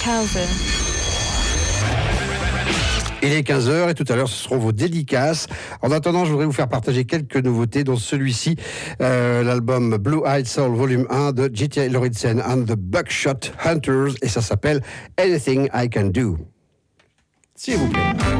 Castle. Il est 15h et tout à l'heure ce seront vos dédicaces. En attendant, je voudrais vous faire partager quelques nouveautés, dont celui-ci, l'album Blue Eyed Soul Volume 1 de J.T. Lauritsen and the Buckshot Hunters, et ça s'appelle Anything I Can Do. S'il vous plaît.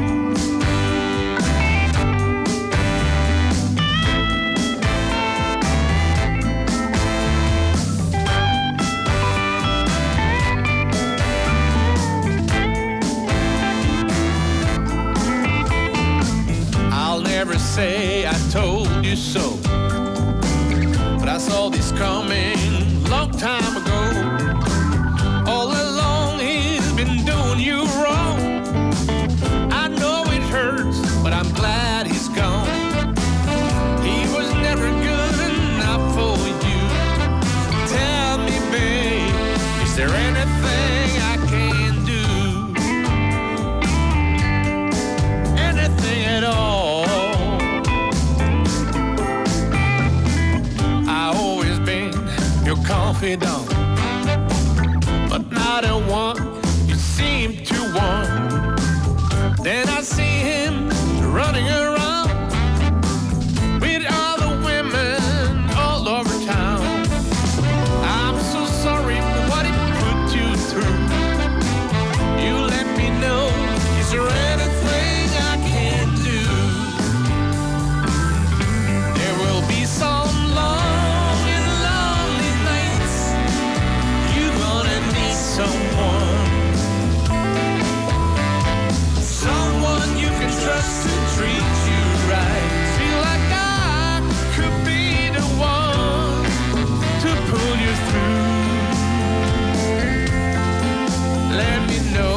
Never say I told you so, but I saw this coming long time ago. All along he's been doing you wrong. I know it hurts, but I'm glad he's gone. He was never good enough for you. Tell me, babe, is there anything I can do? Anything at all? Confidant, but not the one you seem to want. Then I see him running around with other women all over town. I'm so sorry for what it put you through. You let me know, is there anything I can do? There will be some long someone you can trust to treat you right. Feel like I could be the one to pull you through. Let me know,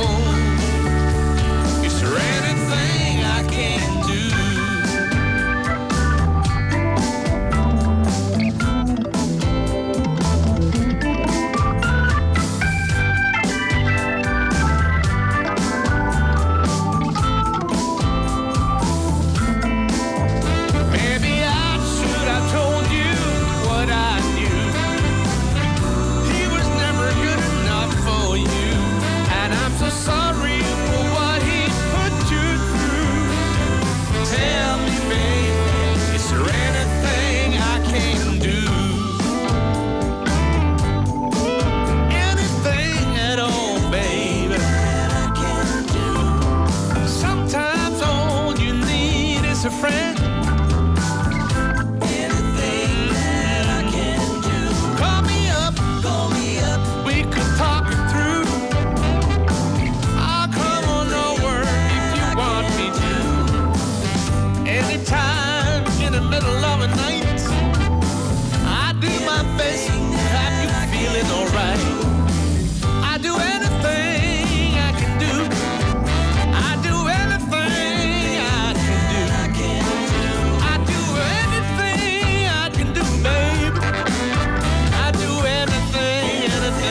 is there anything I can do? Sorry for what he put you through. Tell me, babe, is there anything I can do? Anything at all, baby, that I can do. Sometimes all you need is a friend. Anything that I can do. Call me up, we could talk it through. Anytime in the middle of a night, I do my best to have you feeling alright. I do anything I can do. I do anything I can do. I do anything I can do, babe. I do anything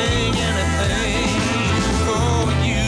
for you.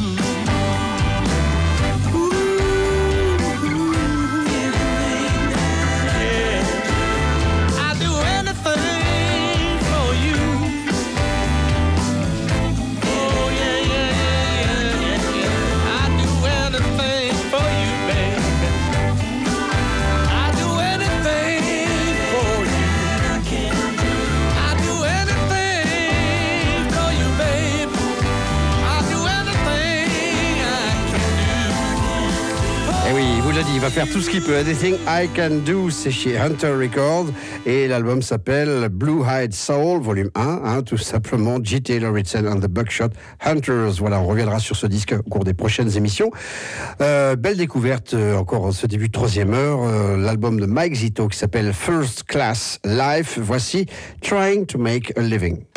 Il va faire tout ce qu'il peut. Anything I Can Do, c'est chez Hunter Records et l'album s'appelle Blue Eyed Soul Volume 1, tout simplement. J.T. Lauritsen and the Buckshot Hunters. Voilà, on reviendra sur ce disque au cours des prochaines émissions. Belle découverte encore en ce début de troisième heure, l'album de Mike Zito qui s'appelle First Class Life. Voici Trying to Make a Living.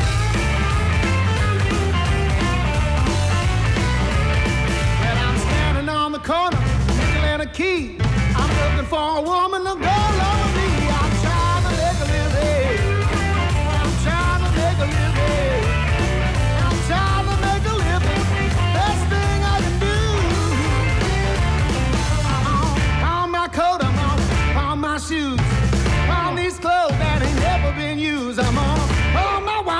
Key. I'm looking for a woman to go along with me. I'm trying to make a living. I'm trying to make a living. I'm trying to make a living. Best thing I can do. I'm on my coat, I'm on my shoes, on these clothes that ain't never been used. I'm on my wife.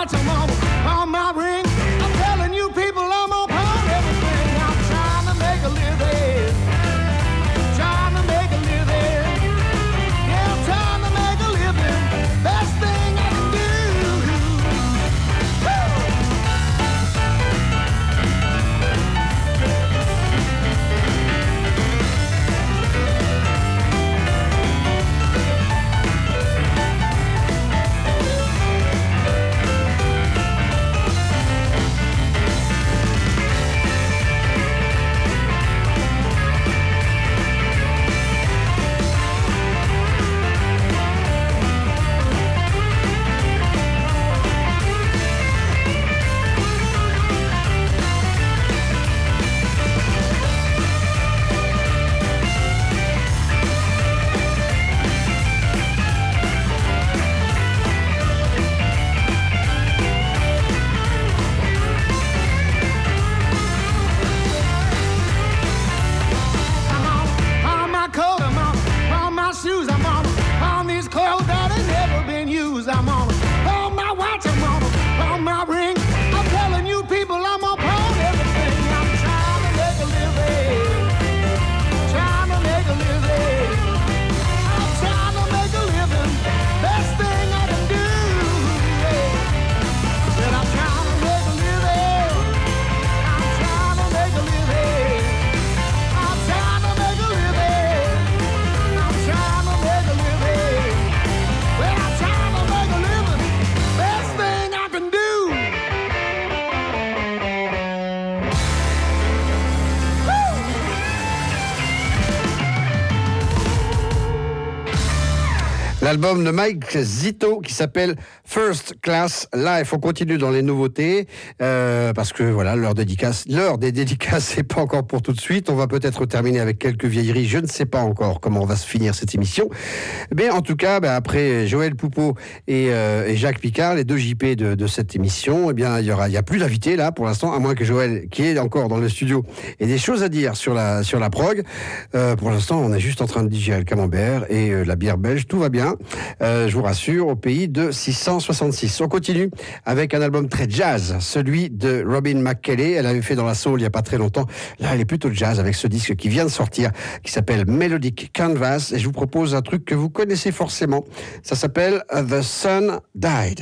L'album de Mike Zito qui s'appelle First Class Life. On continue dans les nouveautés parce que voilà, l'heure des dédicaces, c'est pas encore pour tout de suite. On va peut-être terminer avec quelques vieilleries. Je ne sais pas encore comment on va se finir cette émission. Mais en tout cas, après Joël Poupeau et Jacques Picard, les deux JP de cette émission, il y a plus d'invités là pour l'instant, à moins que Joël, qui est encore dans le studio, ait des choses à dire sur la prog. Pour l'instant, on est juste en train de digérer le camembert et la bière belge. Tout va bien, je vous rassure, au pays de 666. On continue avec un album très jazz, celui de Robin McKelley. Elle avait fait dans la soul il n'y a pas très longtemps. Là, elle est plutôt jazz avec ce disque qui vient de sortir, qui s'appelle Melodic Canvas. Et je vous propose un truc que vous connaissez forcément. Ça s'appelle The Sun Died.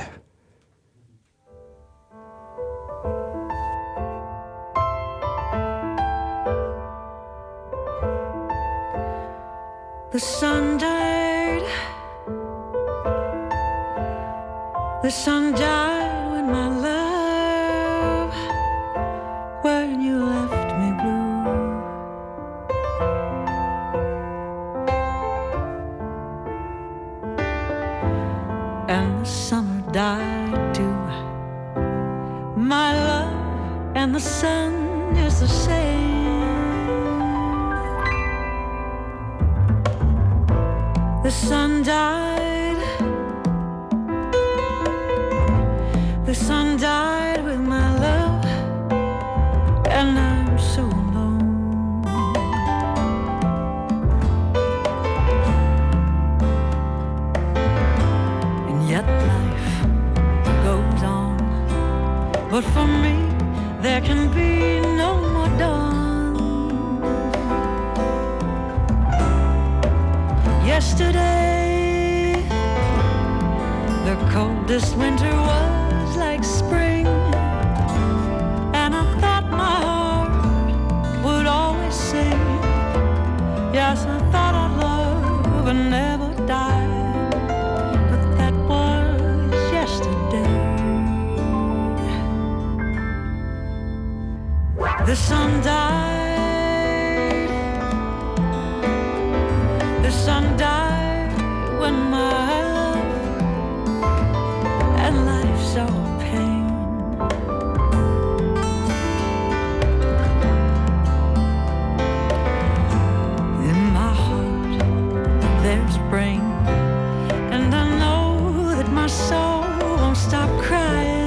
The sun died. The sun died when my love, when you left me blue. And the summer died too. My love and the sun is the same. The sun died. The sun died with my love, and I'm so alone. And yet life goes on, but for me there can be no more dawn. Yesterday, the coldest winter was like spring, and I thought my heart would always sing. Yes, I thought our love would never die, but that was yesterday. The sun died. The sun died when my love and life saw pain. In my heart there's rain, and I know that my soul won't stop crying.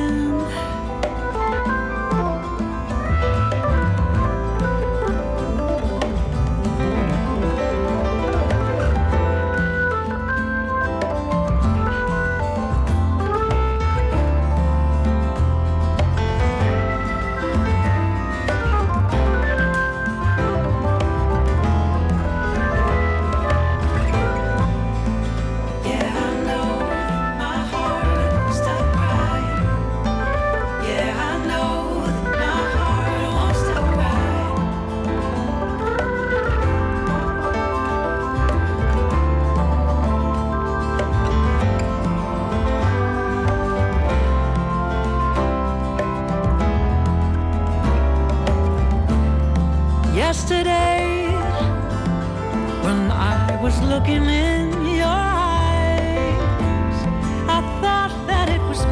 Yesterday, when I was looking in your eyes, I thought that it was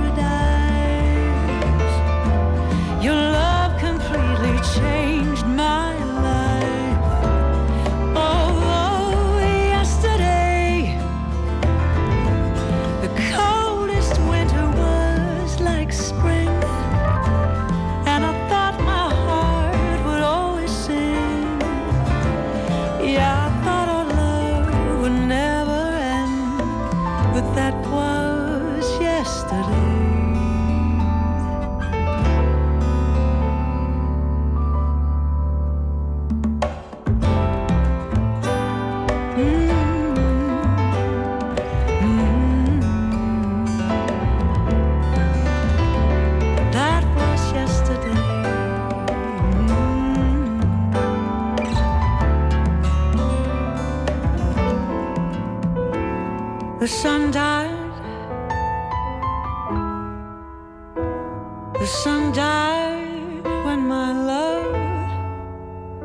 paradise. Your love completely changed my life. Oh, yesterday, the coldest winter was like spring, and I thought my heart would always sing. Yeah, I thought our love would never end, but that was yesterday. That was yesterday. The sun died. The sun died when my love,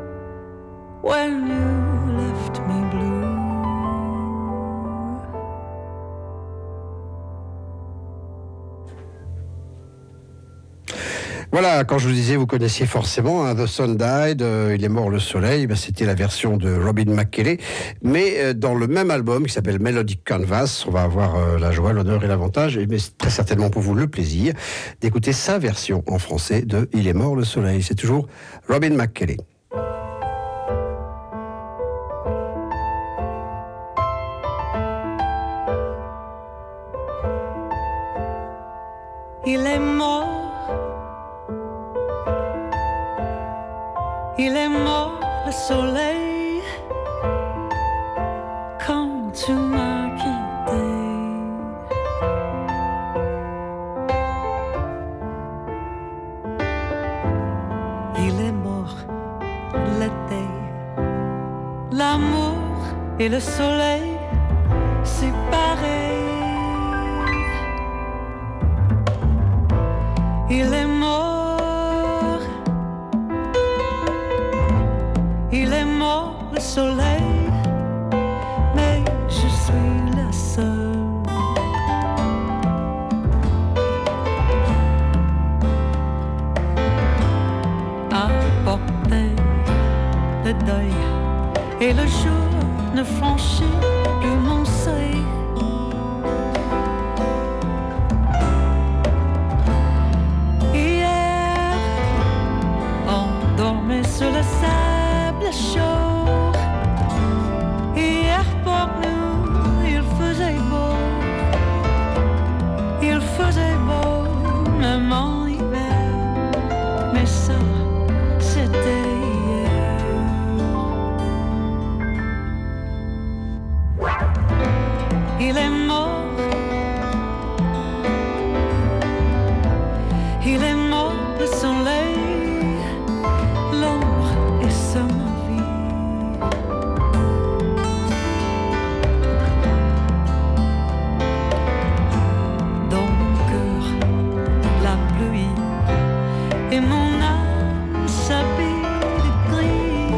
when you left me blue. Voilà, quand je vous disais, vous connaissiez forcément The Sun Died, Il est mort le soleil, c'était la version de Robin McKelley. Mais dans le même album qui s'appelle Melodic Canvas, on va avoir la joie, l'honneur et l'avantage, mais très certainement pour vous le plaisir, d'écouter sa version en français de Il est mort le soleil. C'est toujours Robin McKelley. Il est mort. Il est mort le soleil quand tu m'as quitté. Il est mort l'été, l'amour et le soleil séparés. Il est mort. Il est mort le soleil, mais je suis la seule. À porter le deuil, et le jour ne franchit plus mon seuil. Hier, on dormait sur le sable chaud. Hier pour nous, il faisait beau. Il faisait beau, même en hiver. Mais ça, c'était hier. Il est mort. Il est mort le soleil, l'ombre et sa vie. Dans mon cœur, la pluie et mon âme s'habille de gris.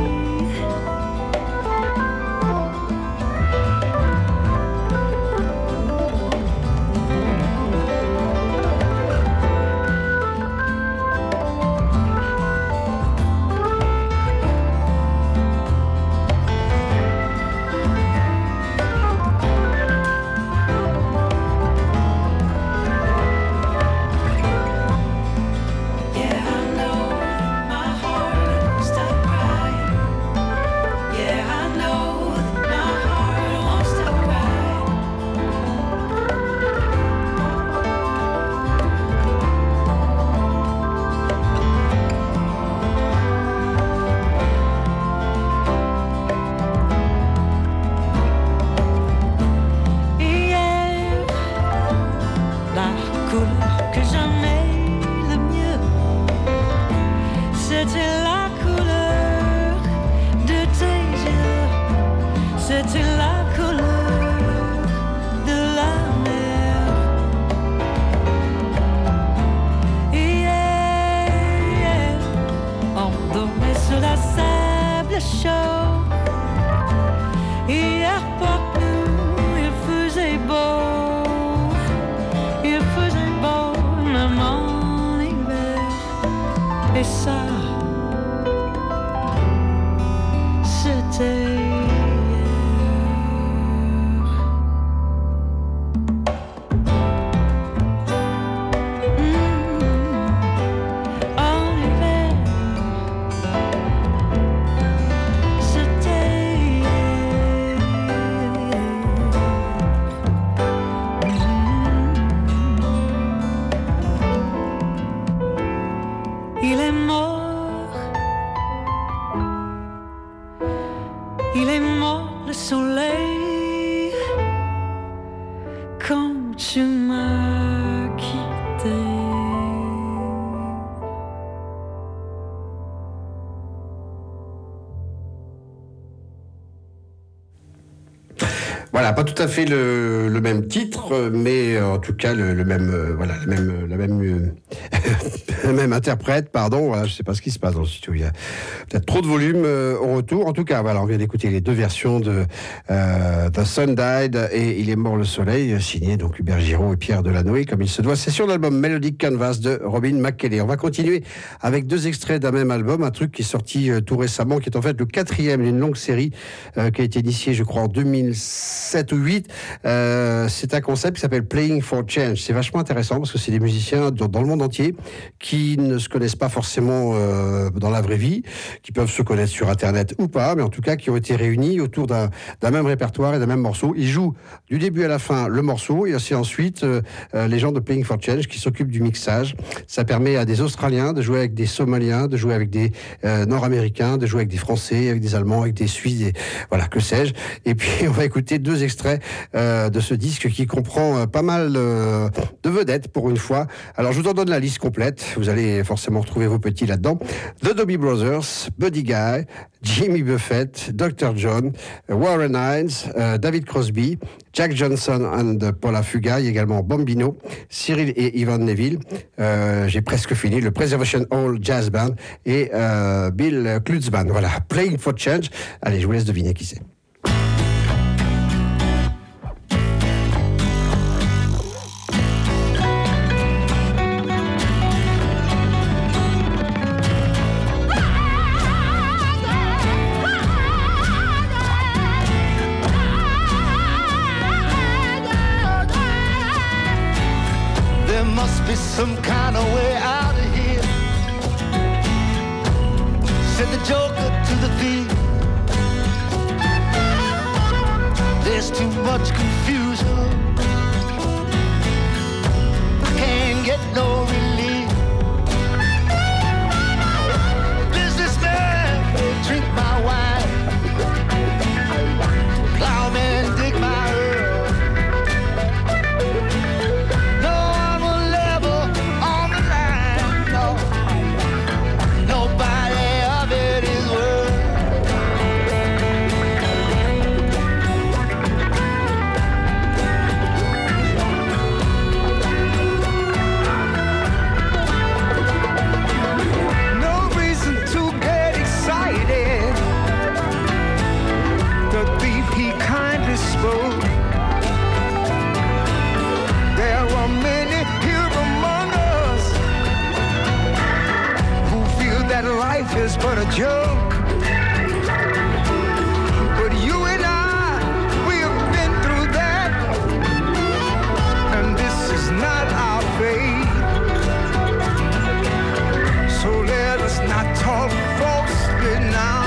Et ça, c'était en hiver, c'était il est mort. Il est mort le soleil quand tu m'as quitté. Voilà, pas tout à fait le même titre, mais en tout cas le même, voilà, la même même interprète, pardon. Voilà, je ne sais pas ce qui se passe dans le studio. Il y a peut-être trop de volume au retour. En tout cas, voilà, on vient d'écouter les deux versions de The Sun Died et Il est mort le soleil, signé donc Hubert Giraud et Pierre Delanoë, comme il se doit. C'est sur l'album Melodic Canvas de Robin McKelley. On va continuer avec deux extraits d'un même album, un truc qui est sorti tout récemment, qui est en fait le quatrième d'une longue série qui a été initiée, je crois, en 2007 ou 2008. C'est un concept qui s'appelle Playing for Change. C'est vachement intéressant parce que c'est des musiciens dans le monde entier qui ne se connaissent pas forcément dans la vraie vie, qui peuvent se connaître sur Internet ou pas, mais en tout cas qui ont été réunis autour d'un même répertoire et d'un même morceau. Ils jouent du début à la fin le morceau et c'est ensuite les gens de Playing for Change qui s'occupent du mixage. Ça permet à des Australiens de jouer avec des Somaliens, de jouer avec des Nord-Américains, de jouer avec des Français, avec des Allemands, avec des Suisses, voilà, que sais-je. Et puis on va écouter deux extraits de ce disque qui comprend pas mal de vedettes pour une fois. Alors je vous en donne la liste complète, vous allez forcément retrouver vos petits là-dedans. The Doobie Brothers, Buddy Guy, Jimmy Buffett, Dr. John, Warren Hines, David Crosby, Jack Johnson and Paula Fugai, également Bambino, Cyril et Ivan Neville, j'ai presque fini, le Preservation Hall Jazz Band et Bill Klutz Band. Voilà, Playing for Change. Allez, je vous laisse deviner qui c'est. Some kind of way out of here, said the joker to the thief. There's too much confusion, I can't get no relief. Businessman, drink my wine, plowman, dig my earth. There were many here among us who feel that life is but a joke. But you and I, we have been through that, and this is not our fate. So let us not talk falsely now.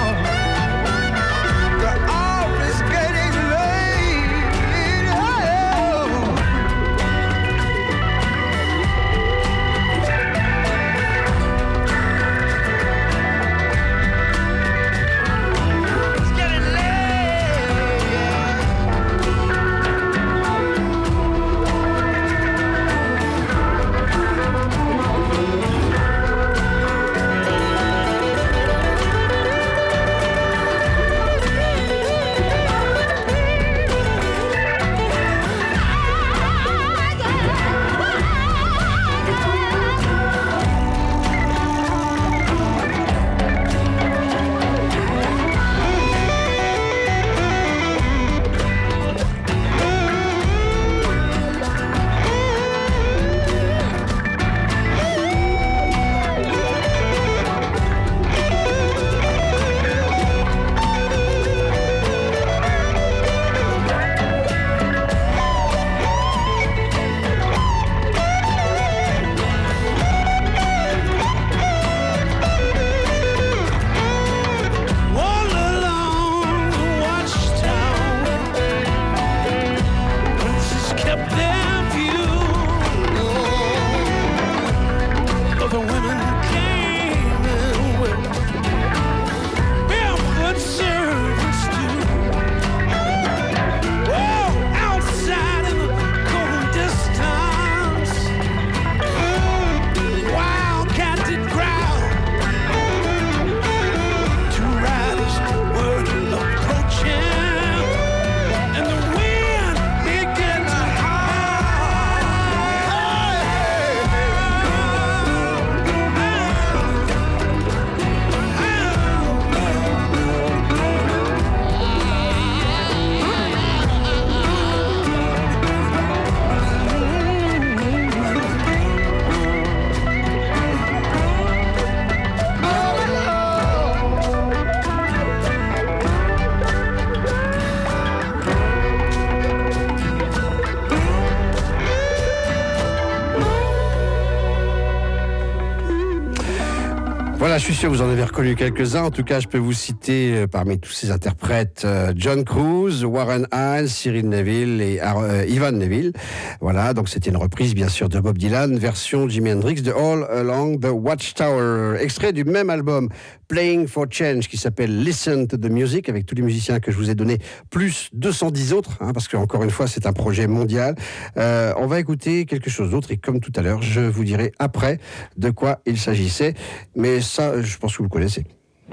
Voilà, je suis sûr que vous en avez reconnu quelques-uns. En tout cas, je peux vous citer parmi tous ces interprètes John Cruz, Warren Hines, Cyril Neville et Ivan Neville. Voilà, donc c'était une reprise bien sûr de Bob Dylan, version Jimi Hendrix de All Along the Watchtower, extrait du même album Playing for Change qui s'appelle Listen to the Music, avec tous les musiciens que je vous ai donnés, plus 210 autres, parce que encore une fois c'est un projet mondial. On va écouter quelque chose d'autre et comme tout à l'heure, je vous dirai après de quoi il s'agissait. Mais ça, je pense que vous connaissez.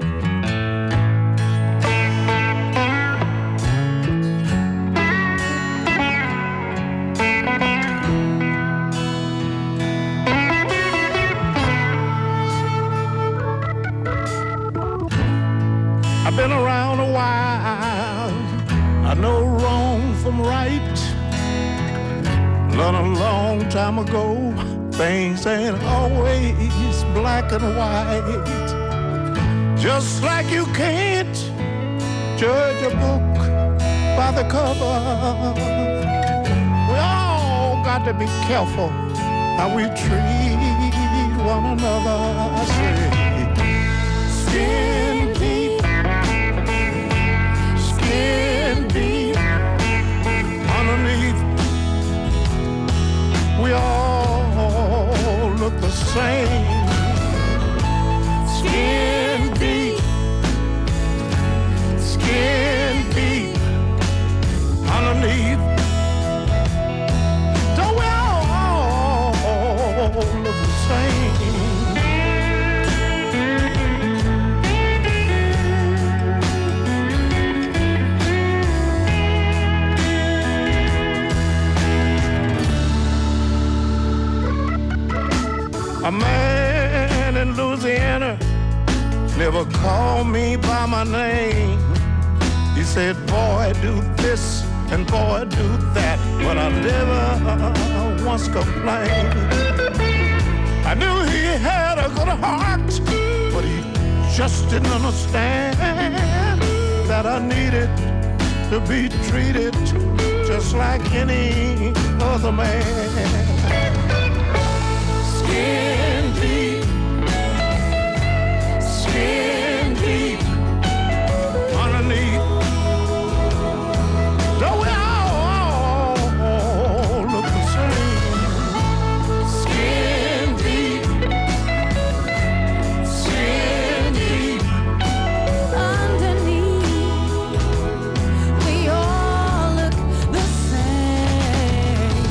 I've been around a while, I know wrong from right. Learned a long time ago, things ain't always black and white. Just like you can't judge a book by the cover, we all got to be careful how we treat one another. I say, skin deep, skin deep, underneath, we all look the same. Skin deep, skin deep, underneath, don't we all look the same? A man in Louisiana never called me by my name. He said, boy, do this and boy, do that, but I never once complained. I knew he had a good heart, but he just didn't understand that I needed to be treated just like any other man. Skin deep, skin deep, underneath, don't we all look the same? Skin deep, skin deep, Underneath, we all look the same.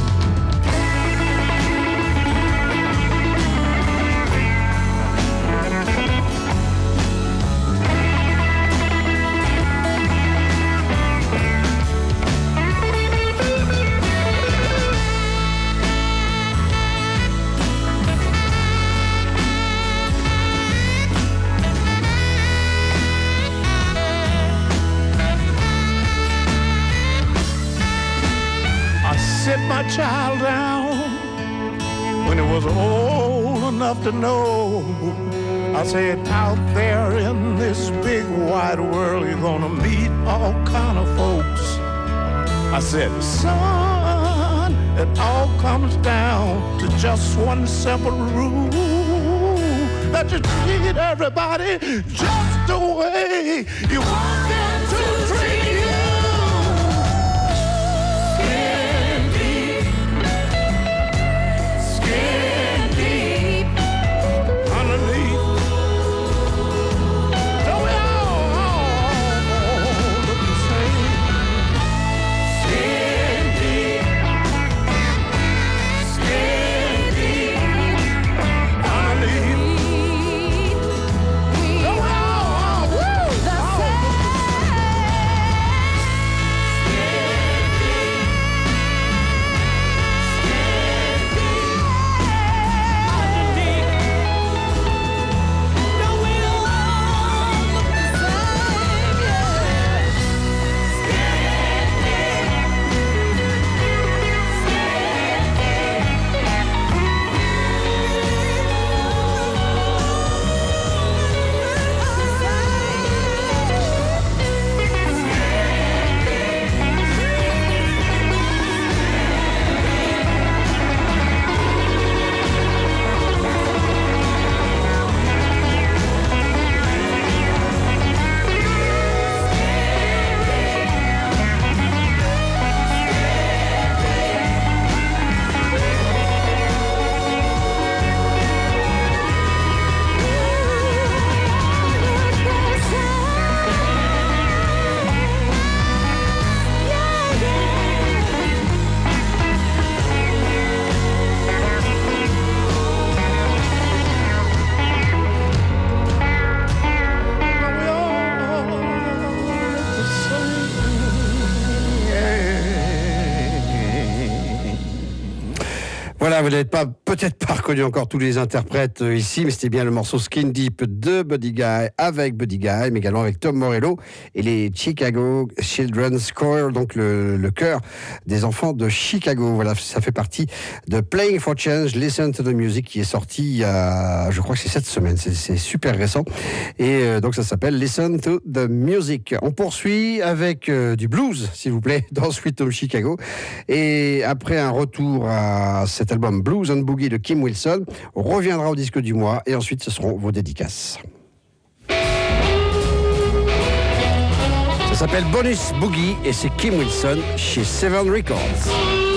I sit my child down when it was old enough to know. I said, out there in this big wide world, you're gonna meet all kind of folks. I said, son, it all comes down to just one simple rule, that you treat everybody just the way you want them to treat you. Skin deep, skin deep, underneath, don't we all look the same? Skin deep, skin deep, underneath, don't we all The same. Voilà, vous n'avez peut-être pas reconnu encore tous les interprètes ici, mais c'était bien le morceau Skin Deep de Buddy Guy avec Buddy Guy, mais également avec Tom Morello et les Chicago Children's Choir, donc le chœur des enfants de Chicago. Voilà, ça fait partie de Playing for Change, Listen to the Music, qui est sorti il y a, je crois que c'est cette semaine, c'est super récent. Et donc ça s'appelle Listen to the Music. On poursuit avec du blues, s'il vous plaît, dans Sweet Home Chicago. Et après un retour à cet album Blues and Boogie de Kim Wilson, on reviendra au disque du mois et ensuite ce seront vos dédicaces. Ça s'appelle Bonus Boogie et c'est Kim Wilson chez Seven Records.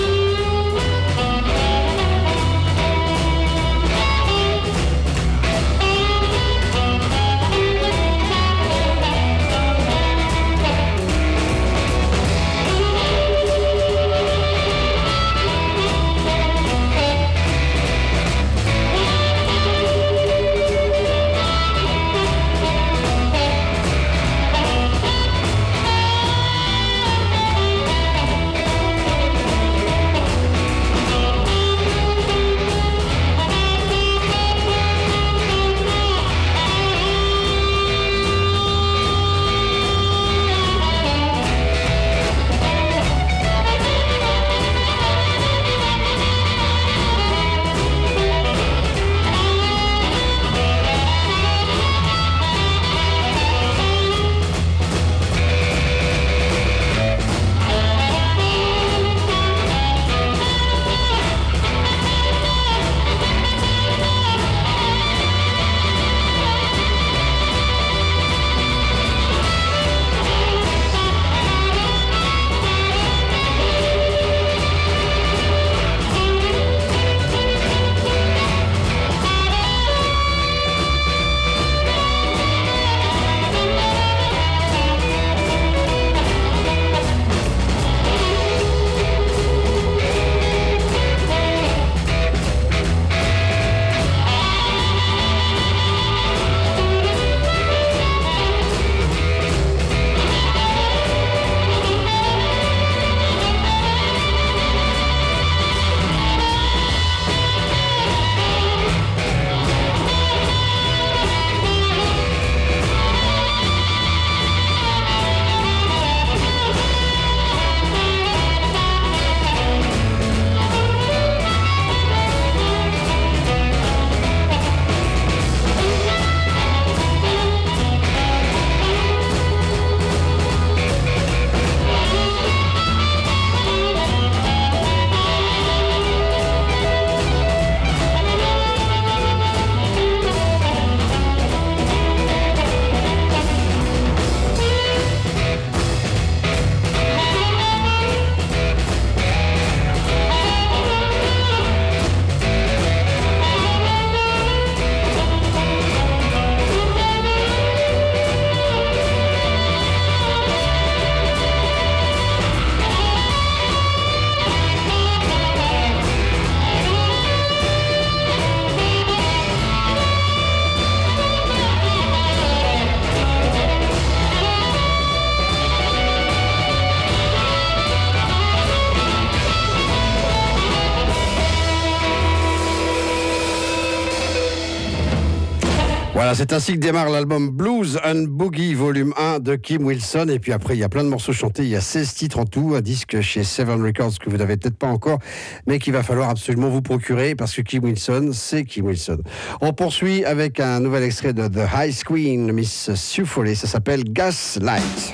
Voilà, c'est ainsi que démarre l'album Blues and Boogie volume 1 de Kim Wilson. Et puis après, il y a plein de morceaux chantés. Il y a 16 titres en tout, un disque chez Seven Records que vous n'avez peut-être pas encore, mais qu'il va falloir absolument vous procurer parce que Kim Wilson, c'est Kim Wilson. On poursuit avec un nouvel extrait de The Ice Queen, Miss Sue Foley. Ça s'appelle Gaslight.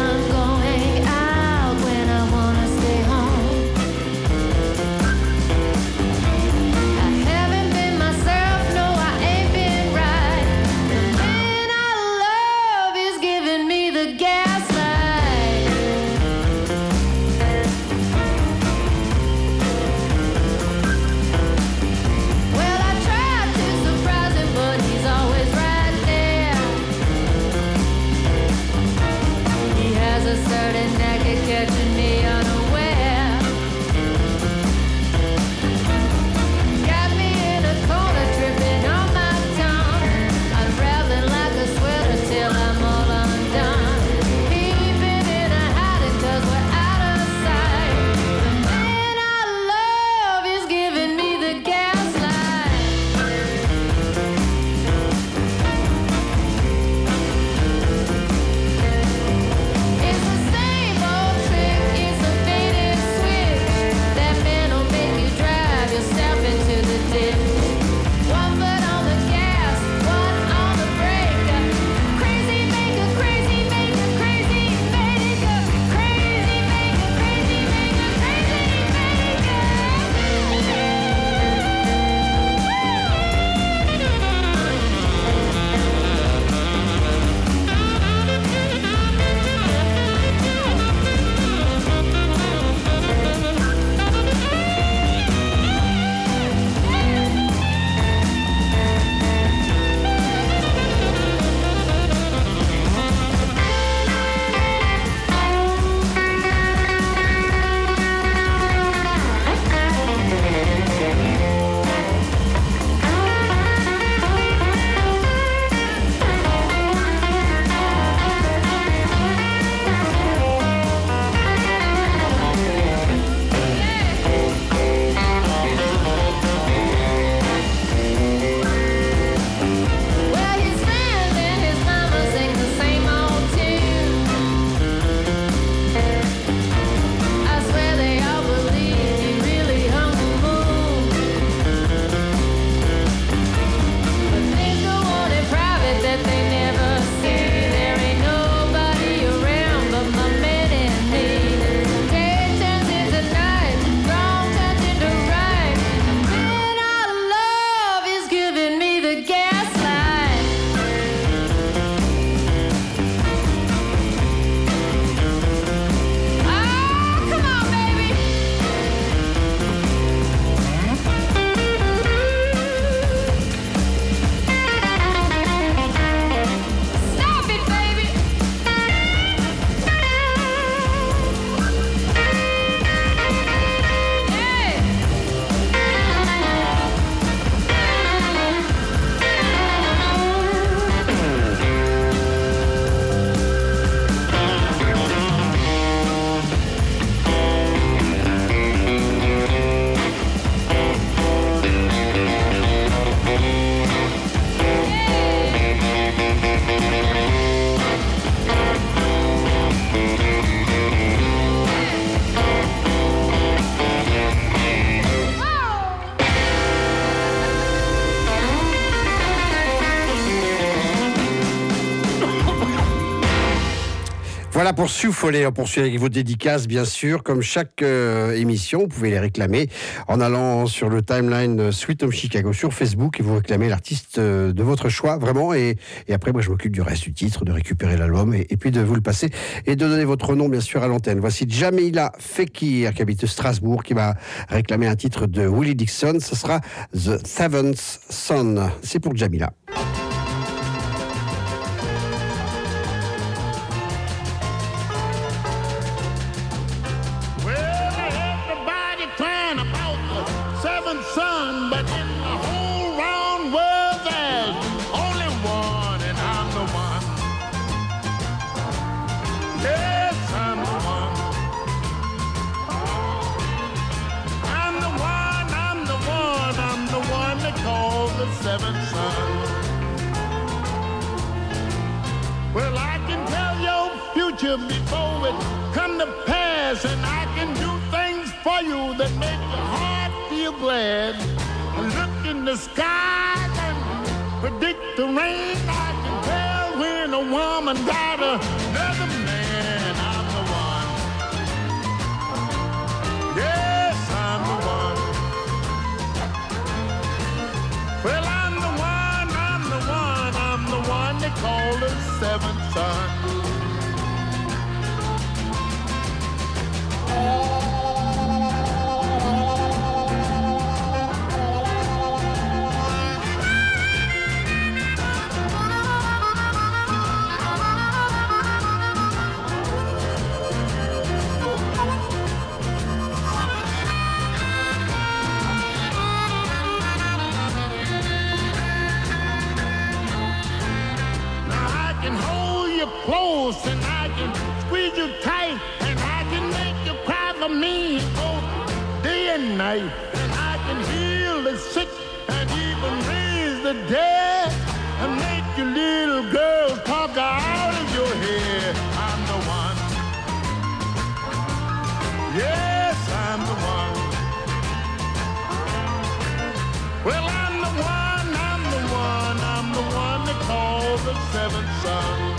Out when I wanna stay home. Voilà pour Sioux Follet. On poursuit avec vos dédicaces, bien sûr. Comme chaque émission, vous pouvez les réclamer en allant sur le timeline Sweet Home Chicago sur Facebook et vous réclamez l'artiste de votre choix, vraiment. Et après, moi, je m'occupe du reste du titre, de récupérer l'album et puis de vous le passer et de donner votre nom, bien sûr, à l'antenne. Voici Jamila Fekir, qui habite Strasbourg, qui va réclamer un titre de Willie Dixon. Ce sera The Seventh Son. C'est pour Jamila. Seventh son. Well, I can tell your future before it come to pass, and I can do things for you that make your heart feel glad. Look in the sky and predict the rain. I can tell when a woman got another man. I'm the one. Yes, I'm the one. Well, I'm the one they call the seventh son. Close and I can squeeze you tight and I can make you cry for me both day and night, and I can heal the sick and even raise the dead and make your little girl talk out of your head. I'm the one. Yes, I'm the one. Well, I'm the one, I'm the one, I'm the one they call the seventh son.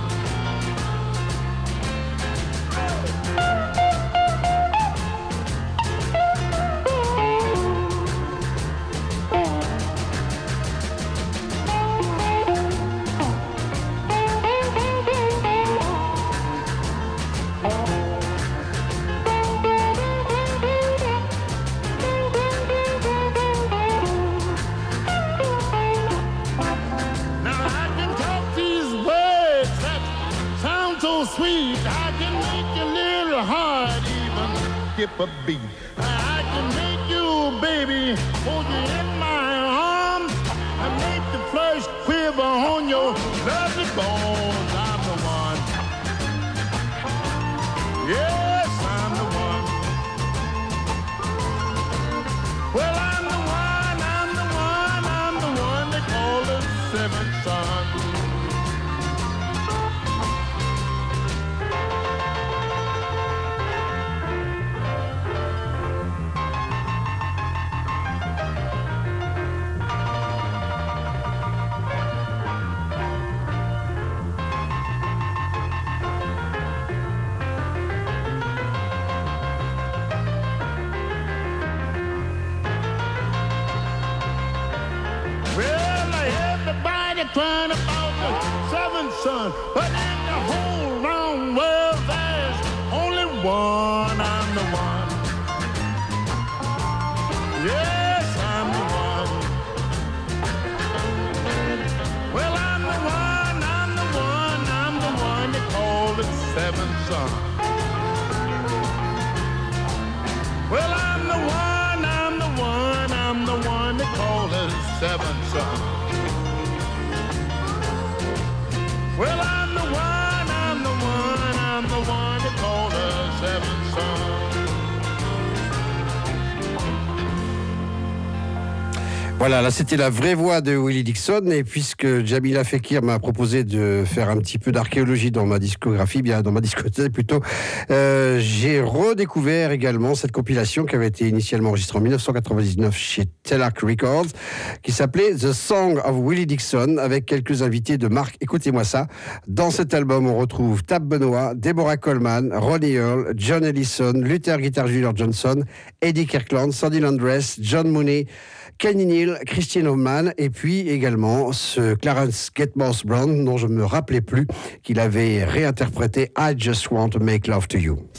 Sweet, I can make your little heart even skip a beat. I can make you, baby, hold you in my arms and make the flesh quiver on your lovely bones. I'm the one. Yes, I'm the one. Well, I'm the one, I'm the one, I'm the one they call the seventh son. Crying about the seventh son, but in the whole round world there's only one. I'm the one. Yes, I'm the one. Well, I'm the one, I'm the one, I'm the one they call the seventh son. Well, I'm the one, I'm the one, I'm the one they call the seventh son. Well, I'm the one, I'm the one, I'm the one that called the seventh son. Voilà, là c'était la vraie voix de Willie Dixon, et puisque Jamila Fekir m'a proposé de faire un petit peu d'archéologie dans ma discographie, bien dans ma discothèque plutôt, j'ai redécouvert également cette compilation qui avait été initialement enregistrée en 1999 chez Telarc Records, qui s'appelait The Song of Willie Dixon, avec quelques invités de marque. Écoutez-moi ça. Dans cet album, on retrouve Tab Benoit, Deborah Coleman, Ronnie Earl, John Ellison, Luther Guitar Jr. Johnson, Eddie Kirkland, Sandy Landress, John Mooney, Kenny Neal, Christine Oman, et puis également ce Clarence Getmos Brown dont je ne me rappelais plus qu'il avait réinterprété I Just Want to Make Love to You.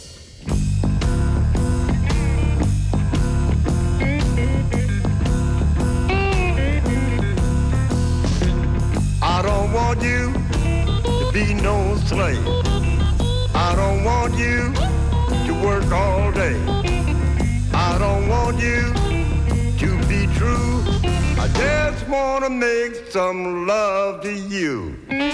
I don't want you to be no slave. I don't want you to work all day. I don't want you to be true. I just wanna make some love to you.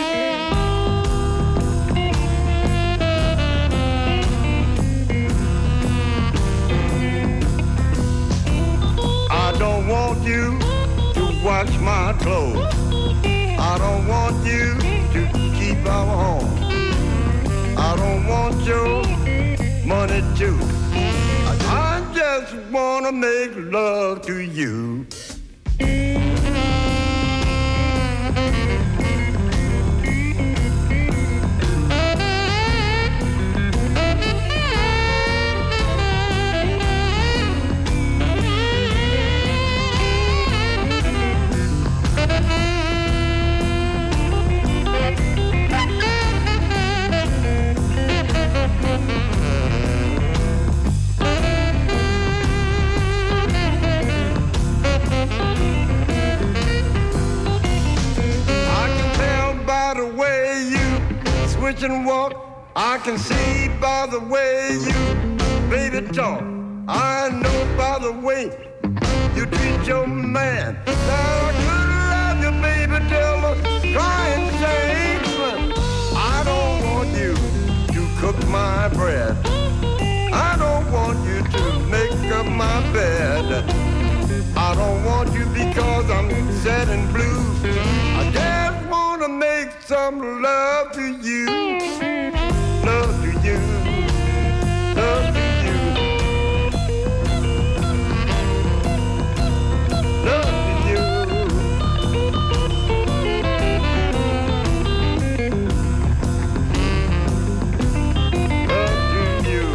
I don't want you to wash my clothes. I don't want you to keep our home. I don't want your money too. I just wanna make love to you. Switch and walk, I can see by the way you, baby, talk. I know by the way you treat your man that I could love you, baby, till the crying change. But I don't want you to cook my bread. I don't want you to make up my bed. I don't want you because I'm sad and blue. I just wanna make some love to you. Love to you. Love to you. Love to you. Love to you.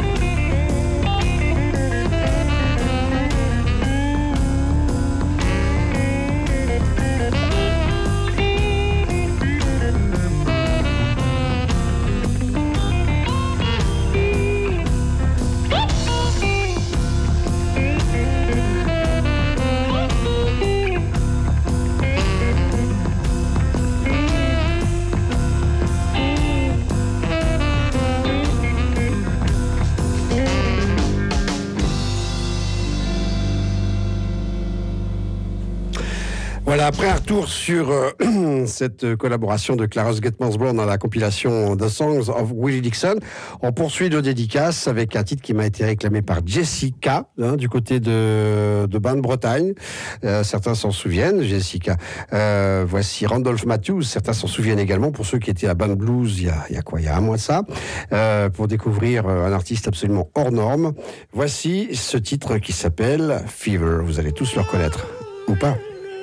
Voilà, après un retour sur cette collaboration de Clarence Getmos Brown dans la compilation The Songs of Willie Dixon, on poursuit nos dédicaces avec un titre qui m'a été réclamé par Jessica, du côté de Bain-de-Bretagne. Certains s'en souviennent, Jessica. Voici Randolph Matthews, certains s'en souviennent également, pour ceux qui étaient à Bain Blues il y a un mois de ça, pour découvrir un artiste absolument hors norme. Voici ce titre qui s'appelle Fever. Vous allez tous le reconnaître, ou pas?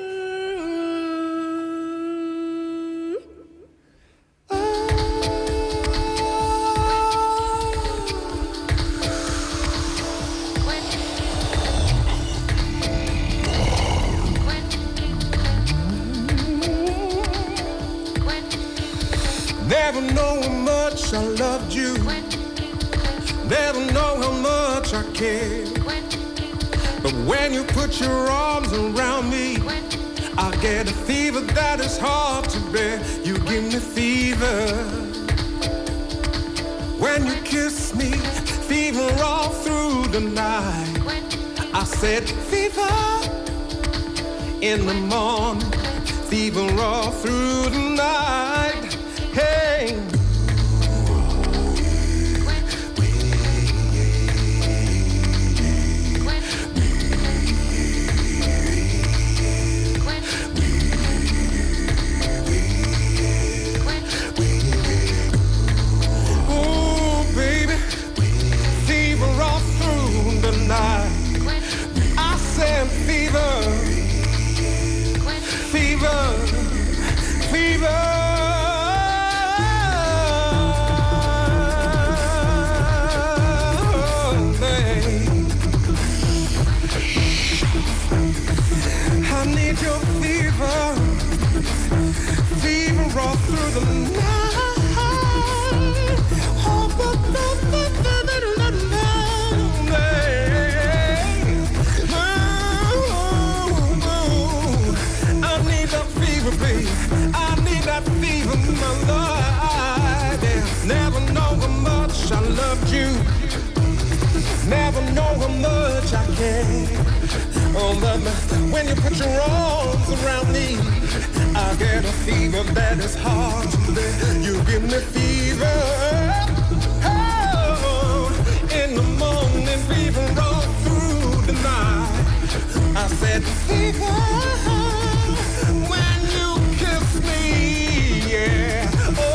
Never know how much I loved you. Never know how much I cared. But when you put your arms around me, I get a fever that is hard to bear. You give me fever. When you kiss me, fever all through the night. I said fever in the morning, fever all through the night. Hey. know how much I care. Oh, but when you put your arms around me, I get a fever that is hard to bear. You give me fever. Oh, in the morning, fever all through the night. I said fever when you kiss me, yeah.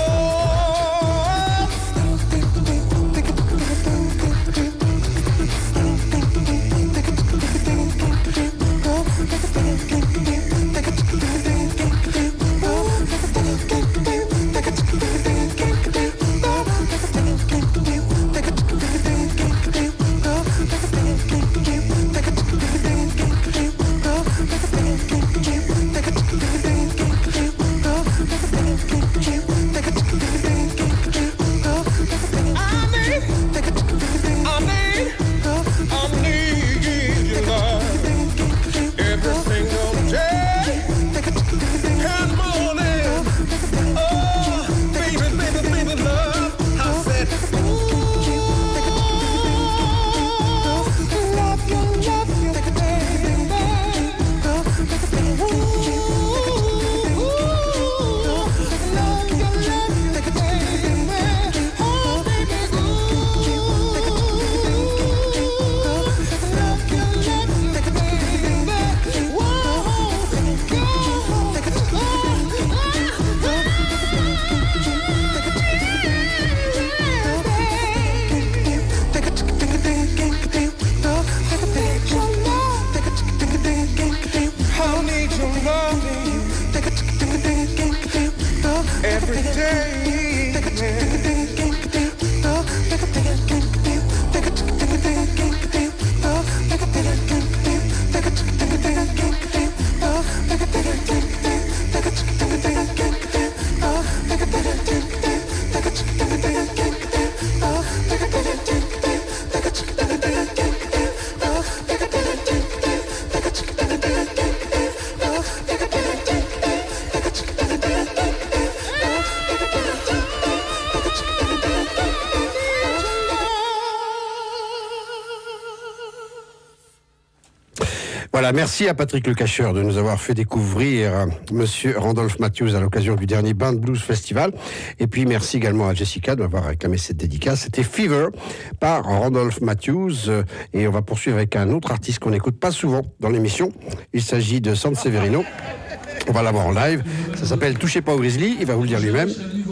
Voilà, merci à Patrick Le Cacheur de nous avoir fait découvrir Monsieur Randolph Matthews à l'occasion du dernier Band Blues Festival. Et puis merci également à Jessica de m'avoir réclamé cette dédicace. C'était Fever par Randolph Matthews. Et on va poursuivre avec un autre artiste qu'on n'écoute pas souvent dans l'émission. Il s'agit de San Severino. On va l'avoir en live. Ça s'appelle Touchez pas au Grizzly. Il va vous le dire lui-même.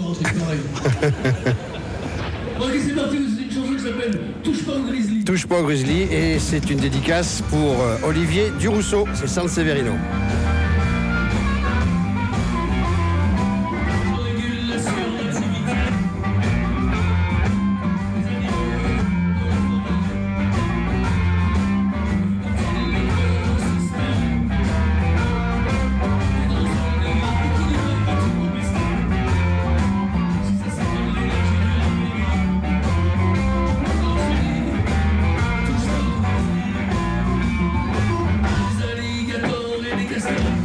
C'est parti, c'est une chanson qui s'appelle Touche pas au Grizzly. Touche pas au Grizzly, et c'est une dédicace pour Olivier Durousseau, c'est San Severino. Les alligators et les castors.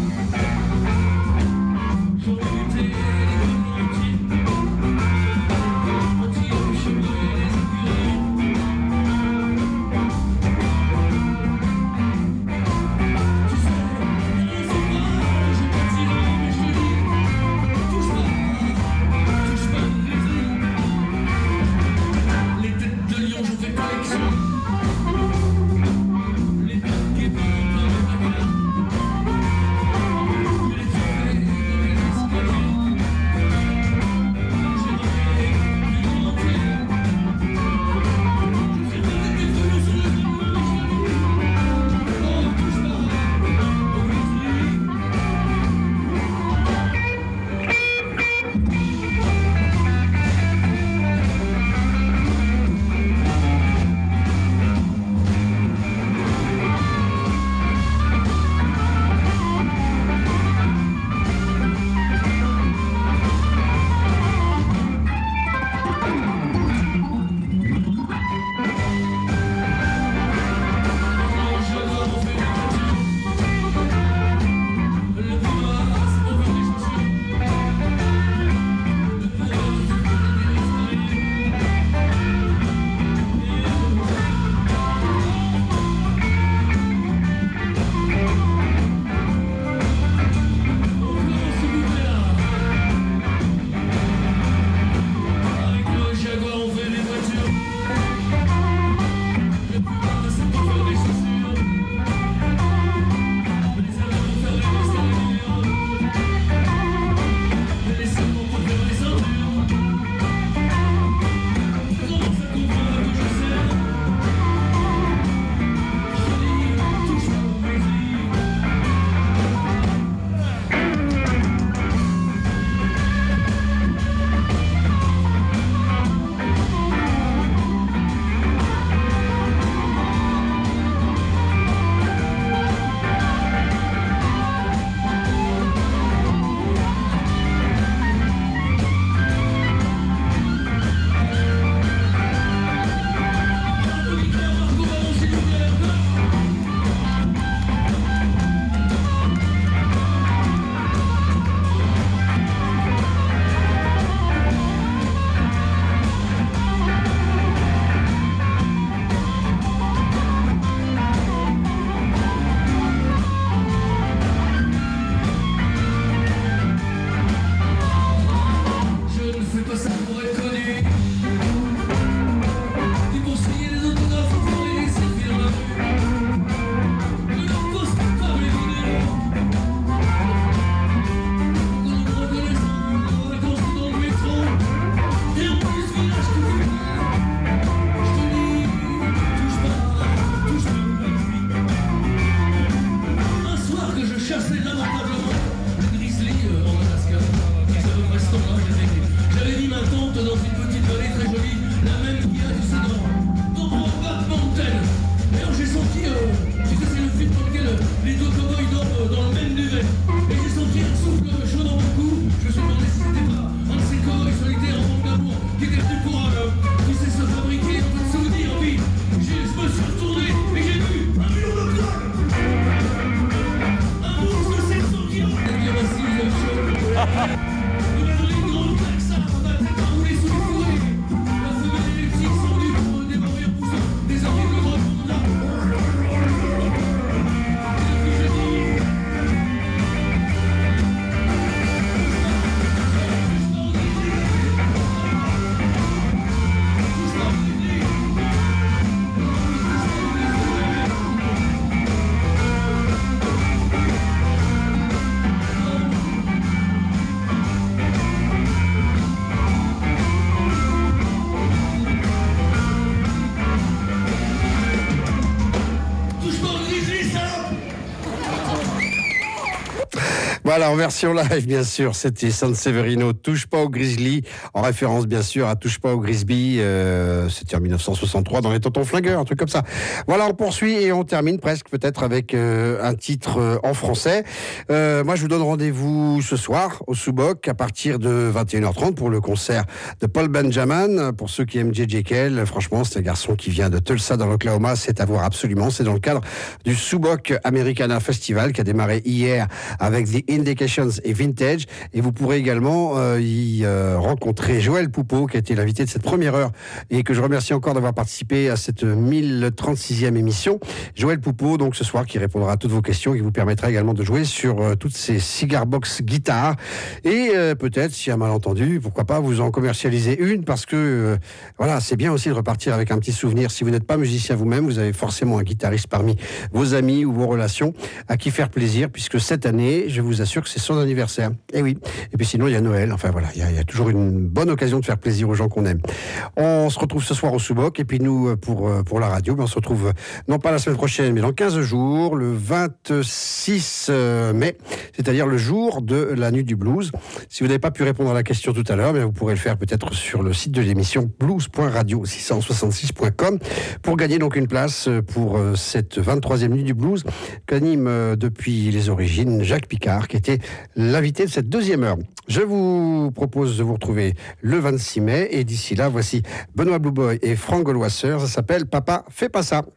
Voilà, en version live, bien sûr, c'était Sanseverino, Touche pas au Grizzly, en référence, bien sûr, à Touche pas au Grisby, c'était en 1963, dans les Tontons Flingueurs, un truc comme ça. Voilà, on poursuit et on termine presque, peut-être, avec un titre en français. Moi, je vous donne rendez-vous ce soir, au Sous-Boc, à partir de 21h30, pour le concert de Paul Benjamin. Pour ceux qui aiment J.J. Cale, franchement, c'est un garçon qui vient de Tulsa, dans l'Oklahoma, c'est à voir absolument. C'est dans le cadre du Sous-Boc Americana Festival, qui a démarré hier avec The Indications et Vintage, et vous pourrez également y rencontrer Joël Poupeau, qui a été l'invité de cette première heure et que je remercie encore d'avoir participé à cette 1036e émission. Joël Poupeau, donc ce soir, qui répondra à toutes vos questions, qui vous permettra également de jouer sur toutes ces cigar box guitares et peut-être, si un malentendu, pourquoi pas vous en commercialiser une, parce que voilà, c'est bien aussi de repartir avec un petit souvenir. Si vous n'êtes pas musicien vous-même, vous avez forcément un guitariste parmi vos amis ou vos relations à qui faire plaisir, puisque cette année, je vous assure que c'est son anniversaire. Et oui. Et puis sinon, il y a Noël. Enfin voilà, il y a toujours une bonne occasion de faire plaisir aux gens qu'on aime. On se retrouve ce soir au Sous-Boc. Et puis nous, pour la radio, on se retrouve non pas la semaine prochaine, mais dans 15 jours, le 26 mai, c'est-à-dire le jour de la Nuit du Blues. Si vous n'avez pas pu répondre à la question tout à l'heure, vous pourrez le faire peut-être sur le site de l'émission blues.radio666.com pour gagner donc une place pour cette 23e Nuit du Blues qu'anime depuis les origines Jacques Picard, qui était l'invité de cette deuxième heure. Je vous propose de vous retrouver le 26 mai et d'ici là, voici Benoît Blue Boy et Franck Goldwasser. Ça s'appelle Papa, fais pas ça.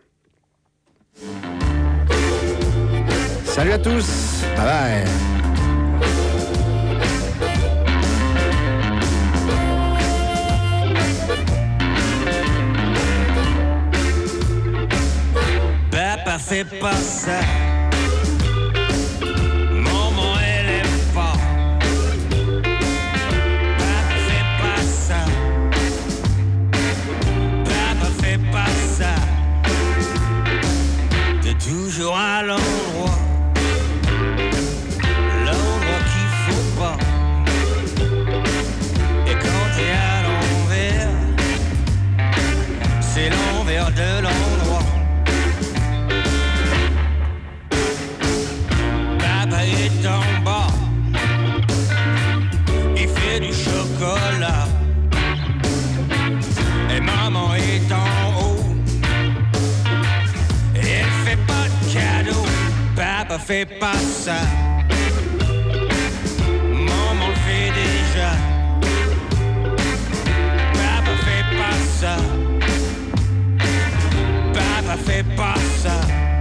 Salut à tous. Bye bye. Papa, fais pas ça. Maman, elle aime pas. Papa, fais pas ça. Papa, fais pas ça. T'es toujours à l'endroit qu'il faut pas. Et quand t'es à l'envers, c'est l'envers de l'endroit. Papa est en bas, il fait du chocolat. Et maman est en haut, et elle fait pas de cadeau. Papa fait pas ça, maman le fait déjà. Papa fait pas ça, papa fait pas ça.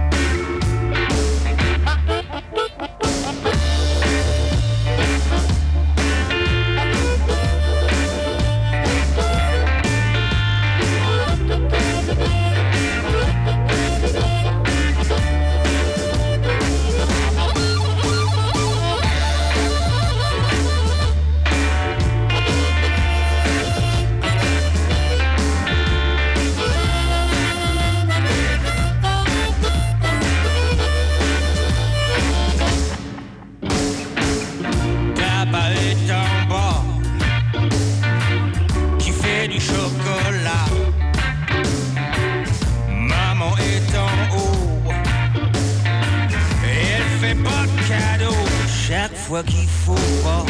Fois qu'il faut pas,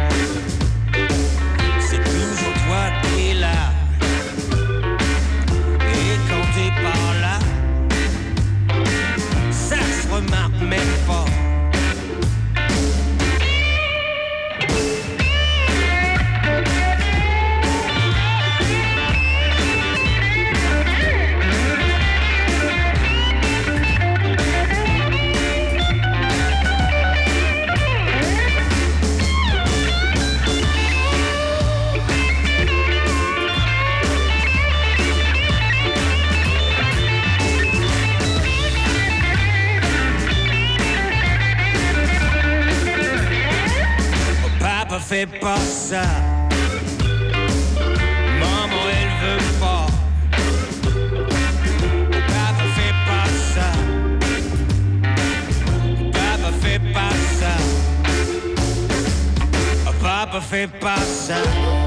c'est toujours toi qui es là. Et quand t'es par là, ça se remarque même pas. Fais pas ça, maman elle veut pas. Papa fais pas ça, papa fais pas ça, papa fais pas ça.